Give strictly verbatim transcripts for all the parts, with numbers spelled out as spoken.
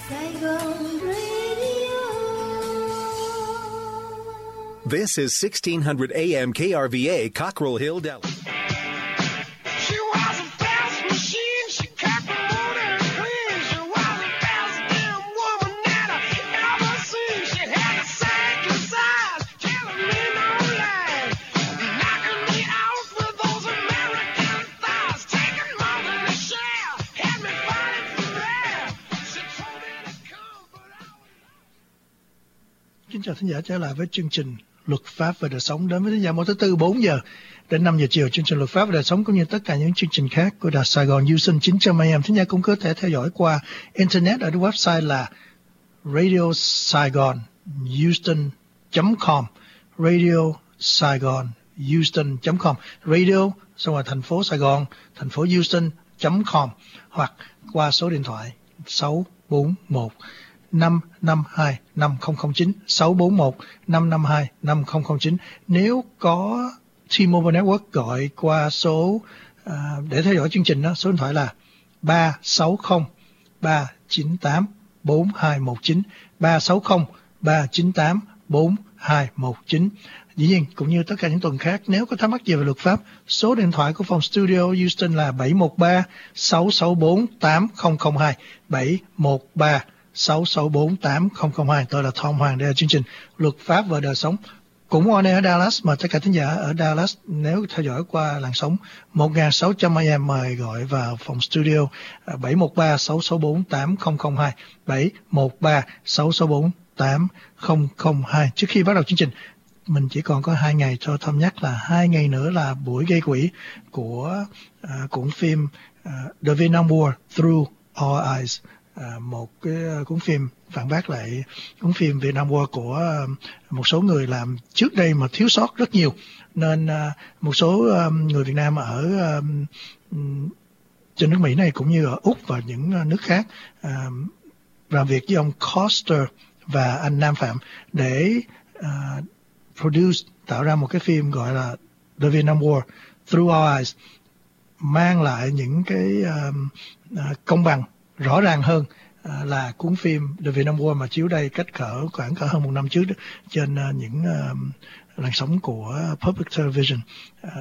Saigon Radio. This is sixteen hundred A M K R V A, Cockrell Hill, Dallas. Kính chào thính giả, trở lại với chương trình Luật pháp và đời sống đến với thính giả mỗi thứ tư bốn giờ đến năm giờ chiều. Chương trình Luật pháp và đời sống cũng như tất cả những chương trình khác của Đài Sài Gòn Houston chín trăm A M. Thính giả cũng có thể theo dõi qua internet ở website là radio saigon houston chấm com, radio saigon houston chấm com, radio xong rồi thành phố Sài Gòn, thành phố Houston chấm com, hoặc qua số điện thoại sáu bốn một năm năm hai năm không không chín, sáu bốn một năm năm hai năm không không chín. Nếu có T-Mobile Network gọi qua số uh, để theo dõi chương trình đó, số điện thoại là ba sáu không ba chín tám bốn hai một chín, ba sáu không ba chín tám bốn hai một chín. Dĩ nhiên cũng như tất cả những tuần khác, nếu có thắc mắc gì về luật pháp, số điện thoại của phòng studio Houston là bảy một ba sáu sáu bốn tám không không hai, bảy một ba sáu sáu bốn tám không không hai. Tôi là Tom Hoàng, đây là chương trình Luật pháp và đời sống, cũng on air ở Dallas, mà tất cả thính giả ở Dallas nếu theo dõi qua làn sóng một nghìn sáu trăm A M mời gọi vào phòng studio bảy một ba sáu sáu bốn tám không không hai, bảy một ba sáu sáu bốn tám không không hai. Trước khi bắt đầu chương trình, mình chỉ còn có hai ngày cho Tom nhắc là hai ngày nữa là buổi gây quỹ của uh, cuốn phim uh, The Vietnam War Through Our Eyes. À, một cái cuốn phim phản bác lại cuốn phim Vietnam War của uh, một số người làm trước đây mà thiếu sót rất nhiều, nên uh, một số um, người Việt Nam ở um, trên nước Mỹ này cũng như ở Úc và những uh, nước khác uh, làm việc với ông Koster và anh Nam Phạm để uh, produce, tạo ra một cái phim gọi là The Vietnam War Through Our Eyes, mang lại những cái um, uh, công bằng rõ ràng hơn uh, là cuốn phim The Vietnam War mà chiếu đây cách cỡ khoảng cỡ hơn một năm trước đó, trên uh, những uh, làn sóng của Public Television. Uh,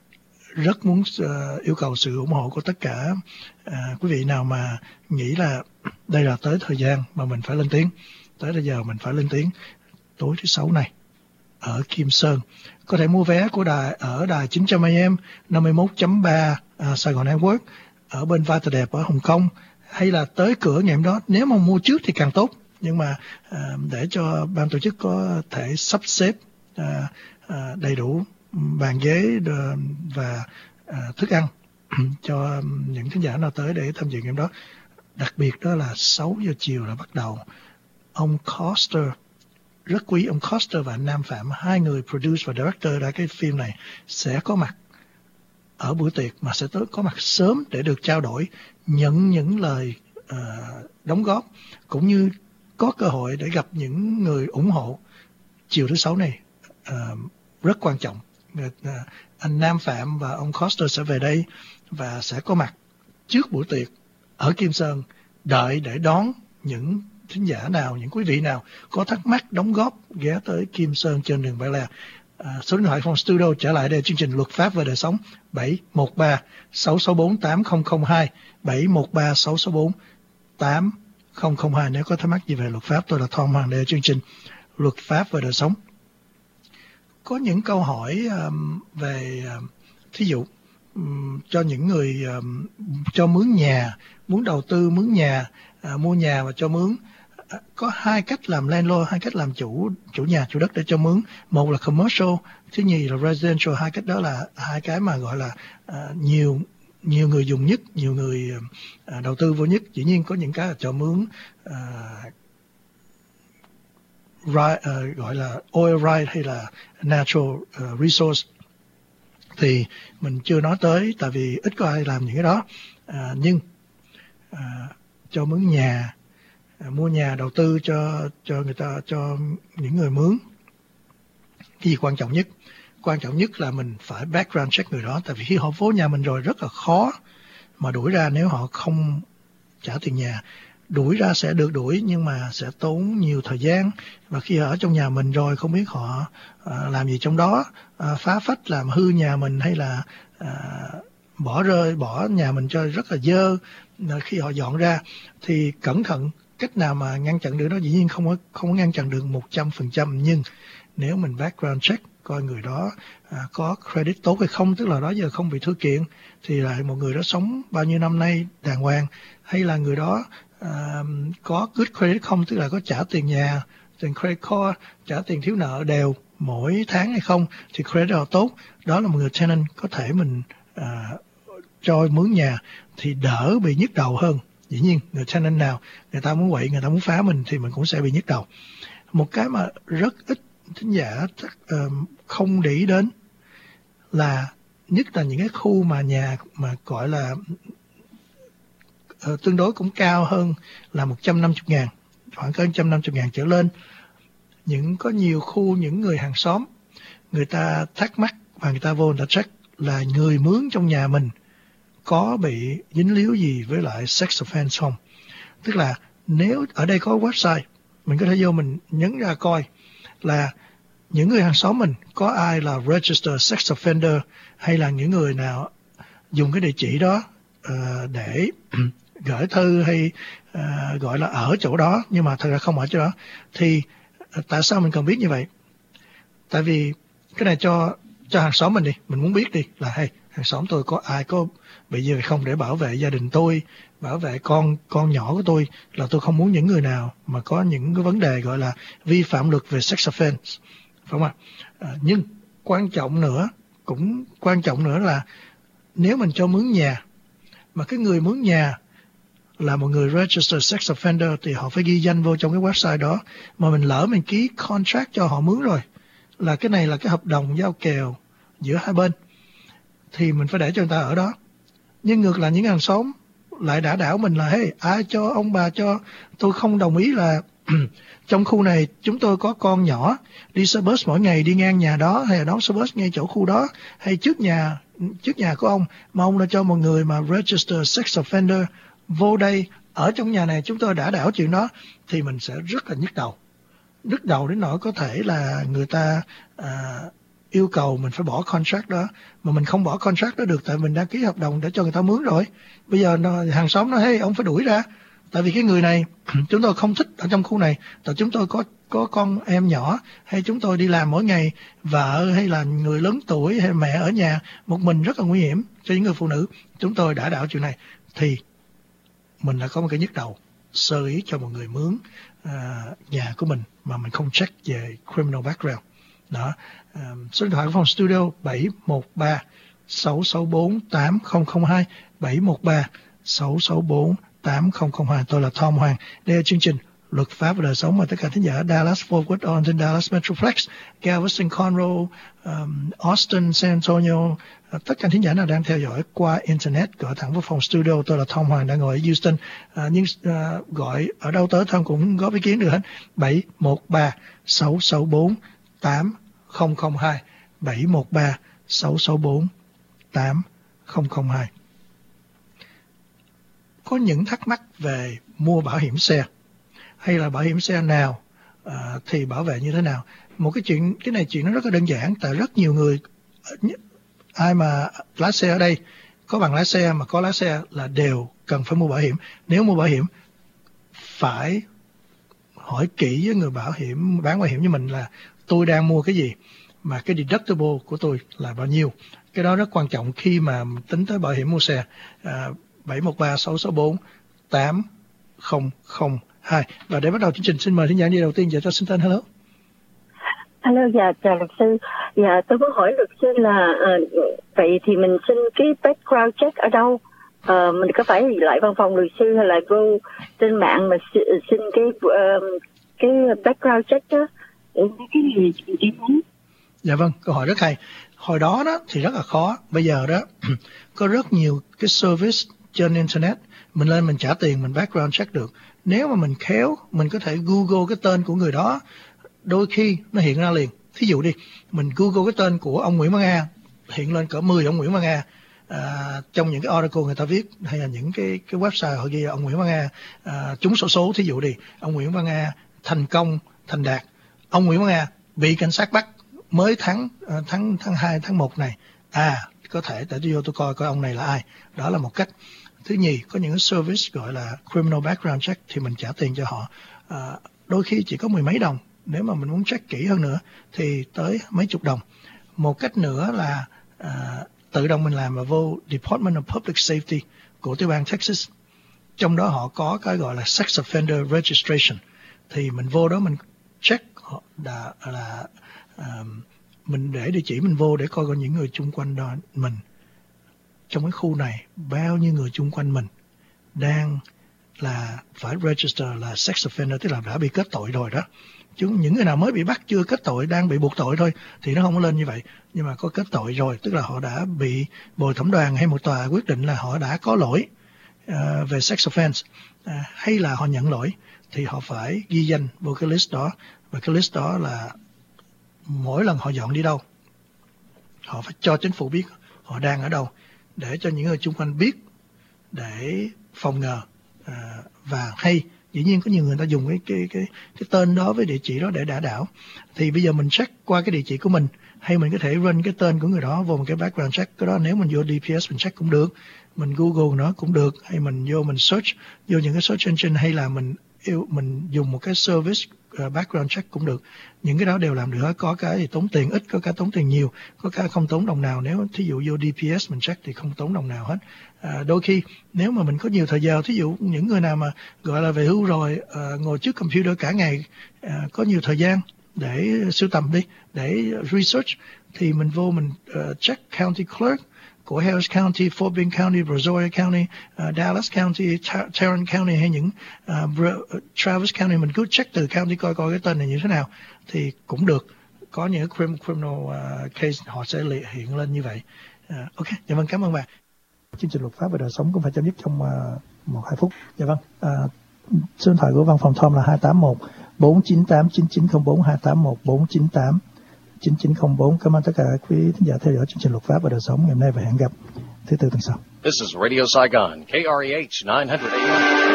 rất muốn uh, yêu cầu sự ủng hộ của tất cả uh, quý vị nào mà nghĩ là đây là tới thời gian mà mình phải lên tiếng, tới bây giờ mình phải lên tiếng. Tối thứ Sáu này ở Kim Sơn có thể mua vé của đài ở đài chín trăm A M năm mươi mốt chấm ba uh, Sài Gòn Network ở bên Vai Tờ Đẹp ở Hồng Kông, hay là tới cửa ngày hôm đó. Nếu mà mua trước thì càng tốt, nhưng mà uh, để cho ban tổ chức có thể sắp xếp uh, uh, đầy đủ bàn ghế uh, và uh, thức ăn cho những khán giả nào tới để tham dự ngày hôm đó. Đặc biệt đó là sáu giờ chiều là bắt đầu. Ông Koster, rất quý ông Koster và anh Nam Phạm, hai người produce và director ra cái phim này, sẽ có mặt ở buổi tiệc, mà sẽ tới có mặt sớm để được trao đổi, nhận những lời uh, đóng góp, cũng như có cơ hội để gặp những người ủng hộ. Chiều thứ Sáu này uh, rất quan trọng. Uh, anh Nam Phạm và ông Koster sẽ về đây và sẽ có mặt trước buổi tiệc ở Kim Sơn, đợi để đón những thính giả nào, những quý vị nào có thắc mắc đóng góp ghé tới Kim Sơn trên đường Bel Air. À, số điện thoại phòng studio trở lại đây chương trình Luật pháp và đời sống bảy một ba sáu sáu bốn tám không không hai, bảy một ba sáu sáu bốn tám không không hai. Nếu có thắc mắc gì về luật pháp, tôi là Tom Hoàng, đây chương trình Luật pháp và đời sống. Có những câu hỏi um, về um, thí dụ um, cho những người um, cho mướn nhà, muốn đầu tư mướn nhà, uh, mua nhà và cho mướn. Có hai cách làm landlord, hai cách làm chủ chủ nhà, chủ đất để cho mướn. Một là commercial, thứ nhì là residential. Hai cách đó là hai cái mà gọi là uh, nhiều nhiều người dùng nhất, nhiều người uh, đầu tư vô nhất. Dĩ nhiên có những cái là cho mướn uh, right, uh, gọi là oil right hay là natural uh, resource thì mình chưa nói tới, tại vì ít có ai làm những cái đó. Uh, nhưng uh, cho mướn nhà, mua nhà đầu tư cho cho người ta, cho những người mướn, cái gì quan trọng nhất? Quan trọng nhất là mình phải background check người đó, tại vì khi họ vô nhà mình rồi rất là khó mà đuổi ra nếu họ không trả tiền nhà. đuổi ra sẽ được đuổi, nhưng mà sẽ tốn nhiều thời gian, và khi ở trong nhà mình rồi không biết họ à, làm gì trong đó, à, phá phách làm hư nhà mình, hay là à, bỏ rơi bỏ nhà mình cho rất là dơ. Khi họ dọn ra thì cẩn thận, cách nào mà ngăn chặn được đó, dĩ nhiên không có không có ngăn chặn được một trăm phần trăm, nhưng nếu mình background check coi người đó à, có credit tốt hay không, tức là đó giờ không bị thư kiện, thì là một người đó sống bao nhiêu năm nay đàng hoàng, hay là người đó à, có good credit không, tức là có trả tiền nhà, tiền credit card, trả tiền thiếu nợ đều mỗi tháng hay không, thì credit là tốt. Đó là một người tenant có thể mình à, cho mướn nhà thì đỡ bị nhức đầu hơn. Dĩ nhiên người tenant nào người ta muốn quậy, người ta muốn phá mình thì mình cũng sẽ bị nhức đầu. Một cái mà rất ít thính giả uh, không để ý đến là nhất là những cái khu mà nhà mà gọi là uh, tương đối cũng cao hơn là một trăm năm mươi ngàn, khoảng cỡ một trăm năm mươi ngàn trở lên. Những có nhiều khu những người hàng xóm người ta thắc mắc và người ta vô người ta check là người mướn trong nhà mình có bị dính líu gì với lại sex offense không. Tức là nếu ở đây có website, mình có thể vô mình nhấn ra coi là những người hàng xóm mình có ai là registered sex offender, hay là những người nào dùng cái địa chỉ đó uh, để gửi thư hay uh, gọi là ở chỗ đó nhưng mà thật ra không ở chỗ đó. Thì uh, tại sao mình cần biết như vậy? Tại vì cái này cho cho hàng xóm mình đi, mình muốn biết đi là hey, hàng xóm tôi có ai có bị gì hay không, để bảo vệ gia đình tôi, bảo vệ con con nhỏ của tôi, là tôi không muốn những người nào mà có những cái vấn đề gọi là vi phạm luật về sex offense, phải không ạ? À, nhưng quan trọng nữa, cũng quan trọng nữa là nếu mình cho mướn nhà mà cái người mướn nhà là một người registered sex offender thì họ phải ghi danh vô trong cái website đó. Mà mình lỡ mình ký contract cho họ mướn rồi, là cái này là cái hợp đồng giao kèo giữa hai bên, thì mình phải để cho người ta ở đó. Nhưng ngược lại những hàng xóm lại đã đảo mình là hey, ai cho ông bà cho, tôi không đồng ý là trong khu này chúng tôi có con nhỏ đi xe bus mỗi ngày đi ngang nhà đó, hay là đón xe bus ngay chỗ khu đó, hay trước nhà trước nhà của ông, mà ông đã cho một người mà registered sex offender vô đây ở trong nhà này, chúng tôi đã đảo chuyện đó, thì mình sẽ rất là nhức đầu. Nhức đầu đến nỗi có thể là người ta à, yêu cầu mình phải bỏ contract đó, mà mình không bỏ contract đó được, tại mình đã ký hợp đồng để cho người ta mướn rồi. Bây giờ nó, hàng xóm nói hey, ông phải đuổi ra, tại vì cái người này chúng tôi không thích ở trong khu này, tại chúng tôi có có con em nhỏ, hay chúng tôi đi làm mỗi ngày, vợ hay là người lớn tuổi hay mẹ ở nhà một mình rất là nguy hiểm cho những người phụ nữ, chúng tôi đã đảo chuyện này, thì mình đã có một cái nhức đầu sơ ý cho một người mướn à, nhà của mình mà mình không check về criminal background đó. Um, số điện thoại của phòng studio bảy một ba sáu sáu bốn tám không không hai, bảy một ba sáu sáu bốn tám không không hai. Tôi là Tom Hoàng. Đây là chương trình Luật pháp và đời sống mà tất cả thính giả Dallas Fort Worth, Arlington, Dallas Metroplex, Galveston, Conroe, um, Austin, San Antonio, uh, tất cả thính giả nào đang theo dõi qua internet gọi thẳng vào phòng studio. Tôi là Tom Hoàng đang ngồi ở Houston, uh, nhưng uh, gọi ở đâu tới Tom cũng góp ý kiến được hết. bảy một ba sáu sáu bốn tám không không hai, bảy một ba sáu sáu bốn tám không không hai. Có những thắc mắc về mua bảo hiểm xe hay là bảo hiểm xe nào à, thì bảo vệ như thế nào? Một cái chuyện, cái này chuyện nó rất là đơn giản, tại rất nhiều người, ai mà lái xe ở đây có bằng lái xe mà có lái xe là đều cần phải mua bảo hiểm. Nếu mua bảo hiểm phải hỏi kỹ với người bảo hiểm bán bảo hiểm với mình là tôi đang mua cái gì, mà cái deductible của tôi là bao nhiêu. Cái đó rất quan trọng khi mà tính tới bảo hiểm mua xe. à, bảy một ba sáu sáu bốn tám không không hai. Và để bắt đầu chương trình, xin mời thính giả đi đầu tiên. Dạ cho xin tên. Hello. Hello, dạ chào luật sư. Dạ tôi muốn hỏi luật sư là uh, vậy thì mình xin cái background check ở đâu? Uh, mình có phải lại văn phòng luật sư hay là vô trên mạng mà xin cái uh, cái background check đó để cái gì chị muốn? Dạ vâng, câu hỏi rất hay. Hồi đó đó thì rất là khó. Bây giờ đó có rất nhiều cái service trên internet, mình lên mình trả tiền mình background check được. Nếu mà mình khéo, mình có thể Google cái tên của người đó, đôi khi nó hiện ra liền. Thí dụ đi, mình Google cái tên của ông Nguyễn Văn A, hiện lên cỡ mười ông Nguyễn Văn A, À, trong những cái article người ta viết hay là những cái cái website họ ghi ông Nguyễn Văn A à, trúng xổ số, thí dụ đi, ông Nguyễn Văn A thành công thành đạt, ông Nguyễn Văn A bị cảnh sát bắt mới tháng uh, tháng tháng hai tháng một này, à có thể để tôi vô tôi coi coi ông này là ai. Đó là một cách. Thứ nhì, có những cái service gọi là criminal background check thì mình trả tiền cho họ, à, đôi khi chỉ có mười mấy đồng, nếu mà mình muốn check kỹ hơn nữa thì tới mấy chục đồng. Một cách nữa là à, tự động mình làm và vô Department of Public Safety của tiểu bang Texas, trong đó họ có cái gọi là Sex Offender Registration, thì mình vô đó mình check họ đã là um, mình để địa chỉ mình vô để coi coi những người chung quanh đó mình trong cái khu này bao nhiêu người chung quanh mình đang là phải register là sex offender, tức là đã bị kết tội rồi đó. Chứ những người nào mới bị bắt chưa kết tội đang bị buộc tội thôi thì nó không có lên như vậy. Nhưng mà có kết tội rồi, tức là họ đã bị bồi thẩm đoàn hay một tòa quyết định là họ đã có lỗi uh, về sex offense, uh, hay là họ nhận lỗi, thì họ phải ghi danh vô cái list đó. Và cái list đó là mỗi lần họ dọn đi đâu, họ phải cho chính phủ biết họ đang ở đâu, để cho những người chung quanh biết, để phòng ngừa. À, và hay dĩ nhiên có nhiều người ta dùng cái cái cái cái tên đó với địa chỉ đó để đả đảo, thì bây giờ mình check qua cái địa chỉ của mình, hay mình có thể run cái tên của người đó vô một cái background check. Cái đó nếu mình vô đê pê ét mình check cũng được, mình Google nó cũng được, hay mình vô mình search vô những cái search engine, hay là mình yêu mình dùng một cái service uh, background check cũng được. Những cái đó đều làm được. Có cái thì tốn tiền ít, có cái tốn tiền nhiều, có cái không tốn đồng nào. Nếu thí dụ vô đê pê ét mình check thì không tốn đồng nào hết. À, đôi khi nếu mà mình có nhiều thời giờ, thí dụ những người nào mà gọi là về hưu rồi, uh, ngồi trước computer cả ngày, uh, có nhiều thời gian để sưu tầm đi, để research, thì mình vô mình uh, check county clerk của Harris County, Fort Bend County, Brazoria County, uh, Dallas County, Ta- Tarrant County, hay những uh, Bra- Travis County. Mình cứ check từ county coi coi cái tên này như thế nào thì cũng được. Có những crim- criminal uh, case họ sẽ hiện lên như vậy. Uh, ok, dạ vâng, cảm ơn bạn. Chương trình luật pháp và đời sống cũng phải chấm dứt trong uh, một hai phút. Dạ vâng, uh, số điện thoại của văn phòng Tom là hai tám một bốn chín tám chín chín không bốn, hai tám một bốn chín tám chín chín không bốn. Cảm ơn tất cả quý thính giả theo dõi chương trình luật pháp và đời sống ngày hôm nay, và hẹn gặp thứ tư tuần sau. This is Radio Saigon, K R E H nine hundred A M.